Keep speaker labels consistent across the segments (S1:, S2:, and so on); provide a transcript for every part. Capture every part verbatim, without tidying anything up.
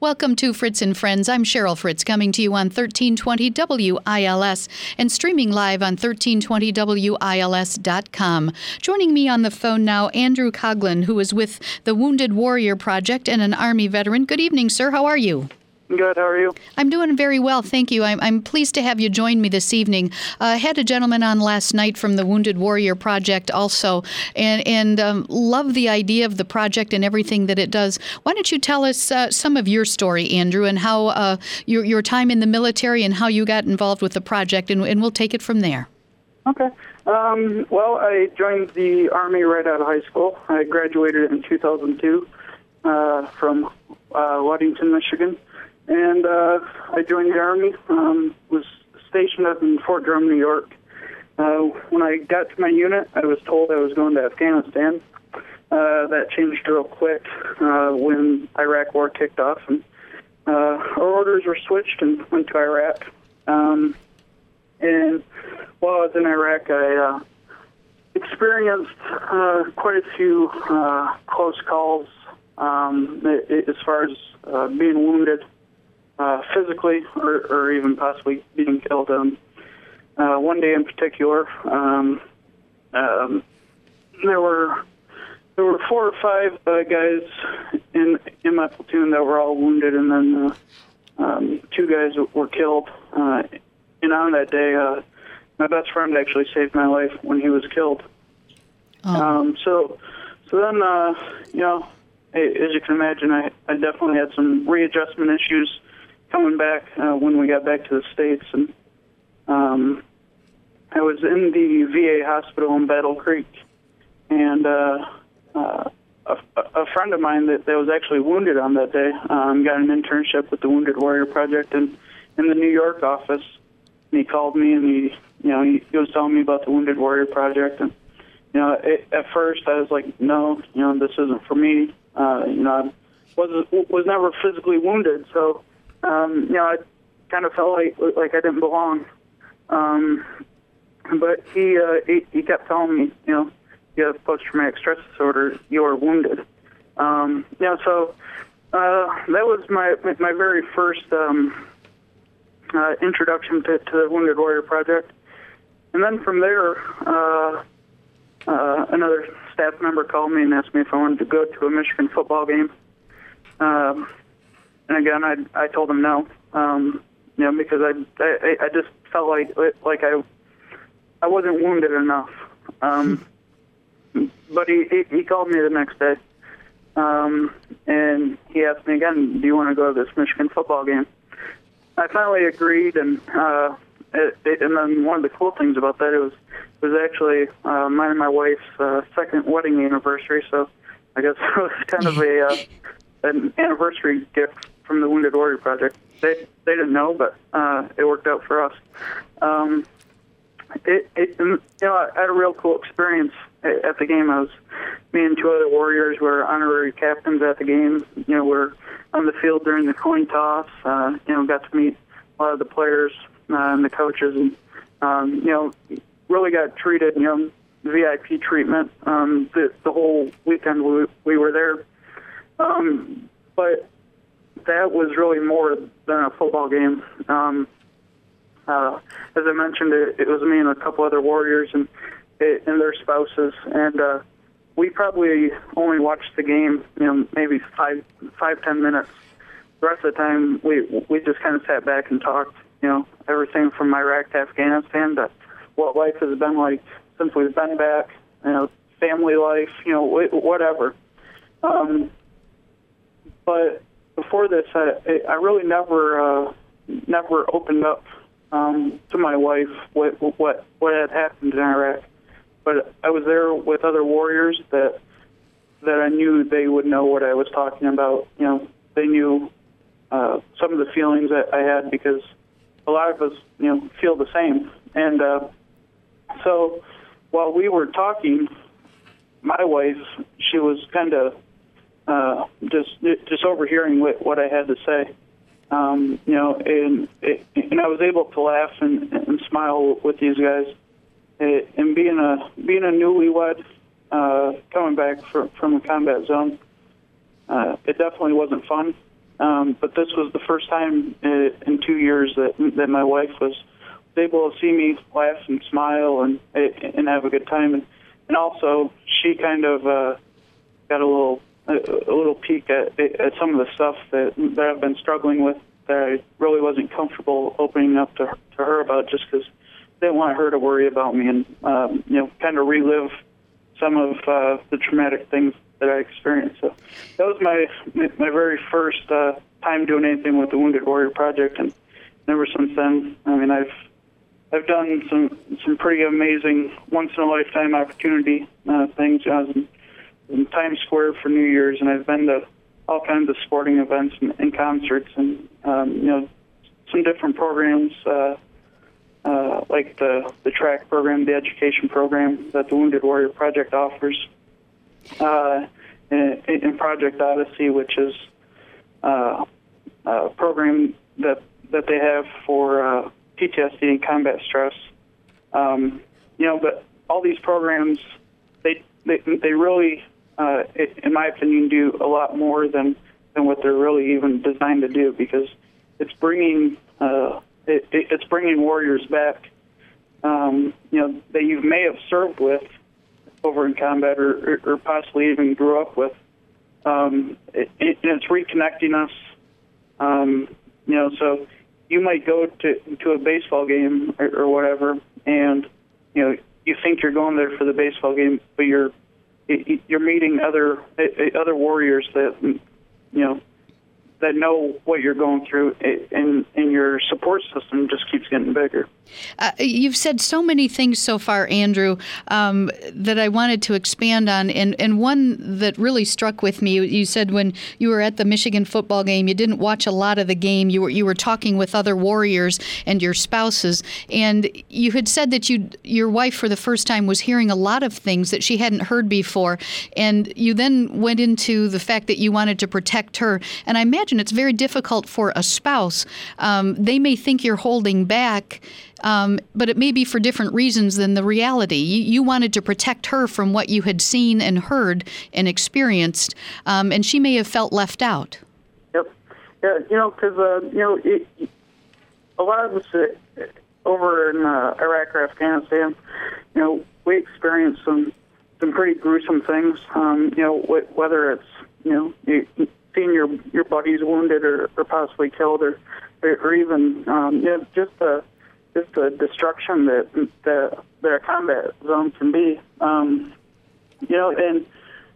S1: Welcome to Fritz and Friends. I'm Cheryl Fritz, coming to you on thirteen twenty W I L S and streaming live on thirteen twenty W I L S dot com. Joining me on the phone now, Andrew Coughlin, who is with the Wounded Warrior Project and an Army veteran. Good evening, sir. How are you?
S2: Good. How are you?
S1: I'm doing very well, thank you. I'm, I'm pleased to have you join me this evening. I uh, had a gentleman on last night from the Wounded Warrior Project also, and, and um, love the idea of the project and everything that it does. Why don't you tell us uh, some of your story, Andrew, and how uh, your, your time in the military and how you got involved with the project, and, and we'll take it from there.
S2: Okay. Um, well, I joined the Army right out of high school. I graduated in two thousand two uh, from uh, Ludington, Michigan. And uh, I joined the Army, um, was stationed up in Fort Drum, New York. Uh, when I got to my unit, I was told I was going to Afghanistan. Uh, that changed real quick uh, when Iraq War kicked off, and uh, our orders were switched and went to Iraq. Um, and while I was in Iraq, I uh, experienced uh, quite a few uh, close calls um, as far as uh, being wounded. Uh, physically, or, or even possibly being killed. Um, uh, one day in particular, um, um, there were there were four or five uh, guys in in my platoon that were all wounded, and then uh, um, two guys were killed. Uh, and on that day, uh, my best friend actually saved my life when he was killed. Oh. Um, so, so then, uh, you know, as you can imagine, I, I definitely had some readjustment issues coming back uh, when we got back to the States, and um, I was in the V A hospital in Battle Creek, and uh, uh, a, a friend of mine that, that was actually wounded on that day um, got an internship with the Wounded Warrior Project in, in the New York office, and he called me, and he, you know, he, he was telling me about the Wounded Warrior Project, and you know, it, at first I was like, no, you know, this isn't for me. Uh, you know, I was was never physically wounded, so. Um, you know, I kind of felt like like I didn't belong. Um, but he, uh, he he kept telling me, you know, you have post-traumatic stress disorder. You are wounded. Um, you know, so uh, that was my my very first um, uh, introduction to, to the Wounded Warrior Project. And then from there, uh, uh, another staff member called me and asked me if I wanted to go to a Michigan football game. Um, And again, I I told him no, um, you know, because I, I I just felt like like I I wasn't wounded enough. Um, but he, he he called me the next day, um, and he asked me again, "Do you want to go to this Michigan football game?" I finally agreed, and uh, it, it, and then one of the cool things about that it was it was actually uh, mine and my wife's uh, second wedding anniversary. So I guess it was kind of a uh, an anniversary gift from the Wounded Warrior Project. They they didn't know, but uh, it worked out for us. Um, it, it you know I had a real cool experience at the game. I was me and two other warriors were honorary captains at the game. You know, we're on the field during the coin toss. Uh, you know, got to meet a lot of the players uh, and the coaches, and um, you know, really got treated. You know, V I P treatment um, the the whole weekend we, we were there. Um, but that was really more than a football game. Um, uh, as I mentioned, it, it was me and a couple other warriors and it, and their spouses, and uh, we probably only watched the game, you know, maybe five, five, ten minutes. The rest of the time, we we just kind of sat back and talked. You know, everything from Iraq to Afghanistan to what life has been like since we've been back. You know, family life. You know, whatever. Um, but before this, I, I really never, uh, never opened up um, to my wife what, what what had happened in Iraq. But I was there with other warriors that that I knew they would know what I was talking about. You know, they knew uh, some of the feelings that I had because a lot of us, you know, feel the same. And uh, so while we were talking, my wife, she was kind of uh, just just overhearing what, what I had to say. Um, you know, and and I was able to laugh and, and smile with these guys. It, and being a being a newlywed, uh, coming back from from a combat zone, uh, it definitely wasn't fun. Um, but this was the first time in, in two years that that my wife was able to see me laugh and smile and and have a good time, and, and also she kind of uh, got a little a, a little peek at, at some of the stuff that that I've been struggling with that I really wasn't comfortable opening up to her, to her about, just because I didn't want her to worry about me and um, you know kind of relive some of uh, the traumatic things that I experienced. So that was my my very first uh, time doing anything with the Wounded Warrior Project, and ever since then, I mean, I've I've done some some pretty amazing once in a lifetime opportunity uh, things. I was in, in Times Square for New Year's, and I've been to all kinds of sporting events and, and concerts, and um, you know some different programs uh, uh, like the the track program, the education program that the Wounded Warrior Project offers. Uh, in, in Project Odyssey, which is uh, a program that that they have for uh, P T S D and combat stress. Um, you know, but all these programs, they they, they really, uh, in my opinion, do a lot more than, than what they're really even designed to do, because it's bringing uh, it, it's bringing warriors back, um, you know, that you may have served with over in combat, or, or possibly even grew up with. Um, it, it, and it's reconnecting us. Um, you know, so you might go to to a baseball game or, or whatever, and you know you think you're going there for the baseball game, but you're you're meeting other other warriors that you know that know what you're going through, and and your support system just keeps getting bigger.
S1: Uh, you've said so many things so far, Andrew, um, that I wanted to expand on, and, and one that really struck with me. You said when you were at the Michigan football game, you didn't watch a lot of the game. You were you were talking with other warriors and your spouses, and you had said that you your wife for the first time was hearing a lot of things that she hadn't heard before, and you then went into the fact that you wanted to protect her. And I imagine it's very difficult for a spouse. Um, they may think you're holding back. Um, but it may be for different reasons than the reality. You, you wanted to protect her from what you had seen and heard and experienced, um, and she may have felt left out.
S2: Yep. Yeah, you know, because, uh, you know, it, a lot of us uh, over in uh, Iraq or Afghanistan, you know, we experienced some, some pretty gruesome things, um, you know, wh- whether it's, you know, you, seeing your, your buddies wounded or, or possibly killed, or, or, or even, um, you know, just the... just the destruction that that, that a combat zone can be, um, you know, and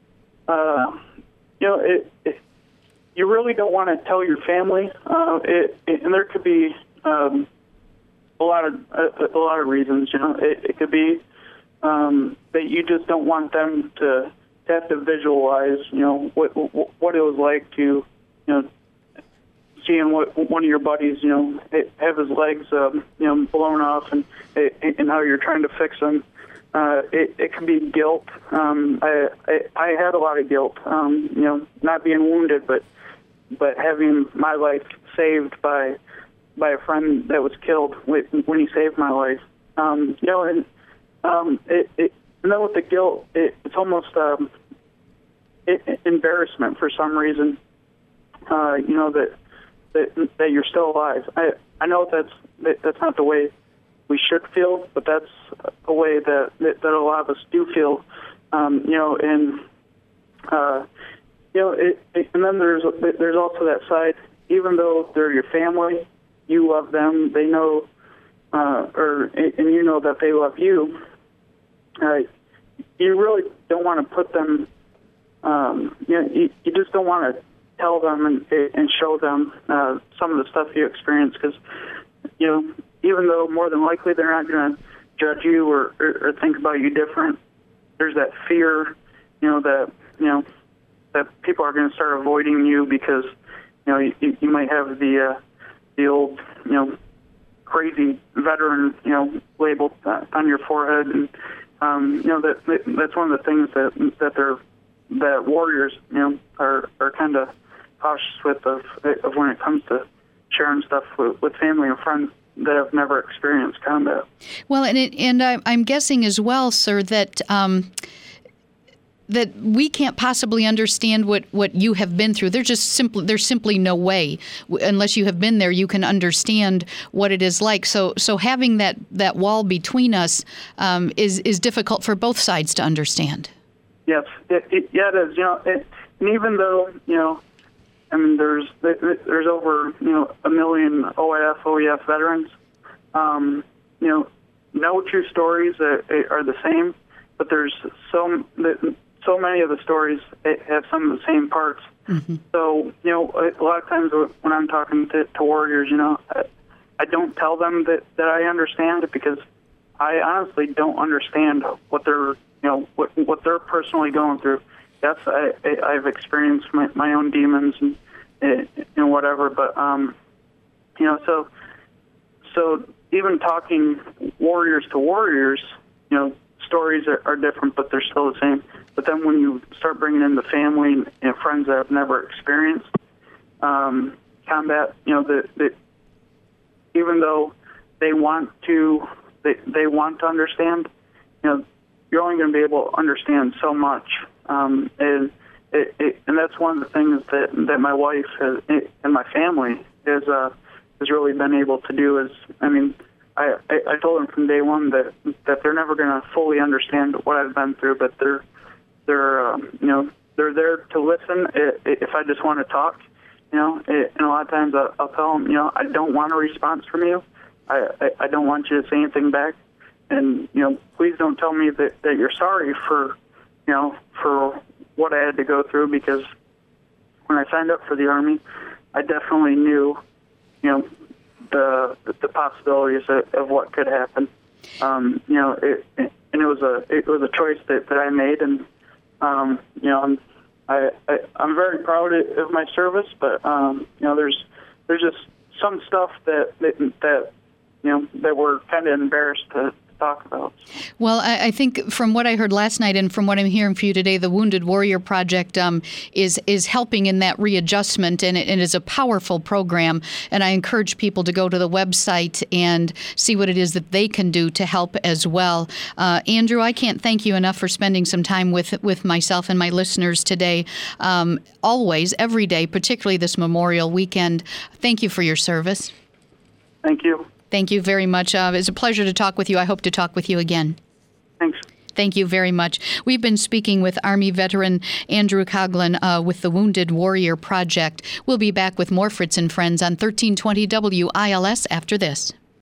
S2: uh, you know, it, it, you really don't want to tell your family, uh, it, it, and there could be um, a lot of a, a lot of reasons. You know, it, it could be um, that you just don't want them to, to have to visualize, you know, what what it was like to, you know, seeing what one of your buddies, you know, have his legs, um, you know, blown off, and and how you're trying to fix them. Uh, it, it can be guilt. Um, I, I I had a lot of guilt, um, you know, not being wounded, but but having my life saved by by a friend that was killed when he saved my life. Um, you know, and um, it, it and then with the guilt, it, it's almost um, it, embarrassment for some reason. Uh, you know that. That, that you're still alive. I I know that's that, that's not the way we should feel, but that's a way that that, that a lot of us do feel. Um, you know, and uh, you know, it, it, and then there's there's also that side. Even though they're your family, you love them. They know, uh, or and you know that they love you. Uh, you really don't want to put them. Um, you know, you, you just don't want to tell them and, and show them uh, some of the stuff you experience, because, you know, even though more than likely they're not going to judge you or, or, or think about you different, there's that fear, you know, that, you know, that people are going to start avoiding you because, you know, you, you might have the, uh, the old, you know, crazy veteran, you know, label uh, on your forehead. And, um, you know, that, that that's one of the things that, that they're, that warriors, you know, are, are kind of cautious with of, of when it comes to sharing stuff with, with family and friends that have never experienced combat.
S1: Well, and it, and I, I'm guessing as well, sir, that um, that we can't possibly understand what, what you have been through. There's just simply there's simply no way, unless you have been there, you can understand what it is like. So so having that, that wall between us um, is is difficult for both sides to understand.
S2: Yes, it, it, yeah, it is. You know, it, and even though you know, I mean, there's there's over you know a million O I F, O E F veterans. Um, you know, no two stories are, are the same, but there's so so many of the stories have some of the same parts. Mm-hmm. So you know, a lot of times when I'm talking to, to warriors, you know, I, I don't tell them that, that I understand it, because I honestly don't understand what they're you know what what they're personally going through. Yes, I, I I've experienced my, my own demons and and whatever, but um, you know, so so even talking warriors to warriors, you know, stories are, are different, but they're still the same. But then when you start bringing in the family and, and friends that have never experienced um, combat, you know, the, the even though they want to they they want to understand, you know, you're only going to be able to understand so much, um, and it, it, and that's one of the things that that my wife has, and my family has uh, has really been able to do. Is, I mean, I, I, I told them from day one that that they're never going to fully understand what I've been through, but they're they're um, you know they're there to listen if I just want to talk, you know. And a lot of times I'll, I'll tell them, you know, I don't want a response from you. I, I, I don't want you to say anything back. And, you know, please don't tell me that, that you're sorry for, you know, for what I had to go through, because when I signed up for the Army, I definitely knew, you know, the the possibilities of, of what could happen. Um, you know, it, it, and it was a it was a choice that, that I made, and um, you know, I'm I, I I'm very proud of my service, but um, you know, there's there's just some stuff that that, that you know that we're kind of embarrassed to talk about.
S1: Well, I, I think from what I heard last night and from what I'm hearing from you today, the Wounded Warrior Project um, is is helping in that readjustment, and it, it is a powerful program. And I encourage people to go to the website and see what it is that they can do to help as well. Uh, Andrew, I can't thank you enough for spending some time with with myself and my listeners today. Um, always, every day, particularly this Memorial Weekend. Thank you for your service.
S2: Thank you.
S1: Thank you very much. Uh, it's a pleasure to talk with you. I hope to talk with you again.
S2: Thanks.
S1: Thank you very much. We've been speaking with Army veteran Andrew Coghlan uh, with the Wounded Warrior Project. We'll be back with more Fritz and Friends on thirteen twenty W I L S after this.